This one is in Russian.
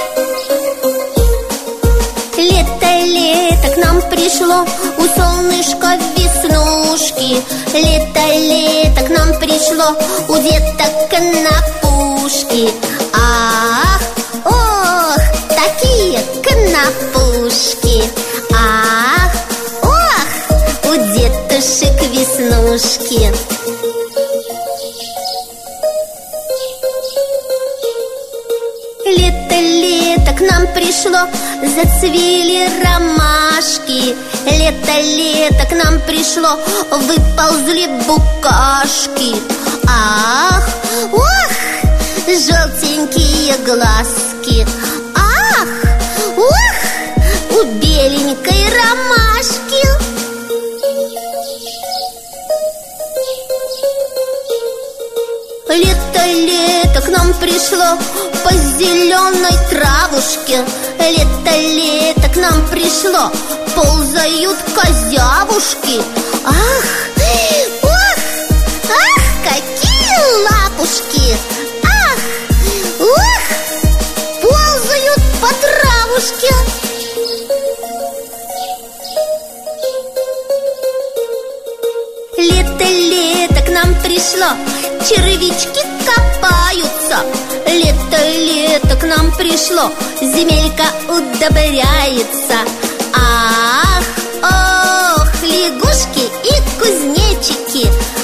Лето к нам пришло, у солнышка веснушки. Лето к нам пришло, у деток конопушки. Ах, ох, такие конопушки. Ах, ох, у детушек веснушки. Лето к нам пришло, зацвели ромашки. Лето к нам пришло, выползли букашки. Ах, ох, желтенькие глазки. Ах, ох, у беленькой ромашки. Лето к нам пришло по зеленой травушке. Лето к нам пришло, ползают козявушки. Ах, ох, ах, какие лапушки. Ах, ох, ползают по травушке. Лето к нам пришло, червячки копаются. Лето к нам пришло, земелька удобряется. Ах, ох, лягушки и кузнечики.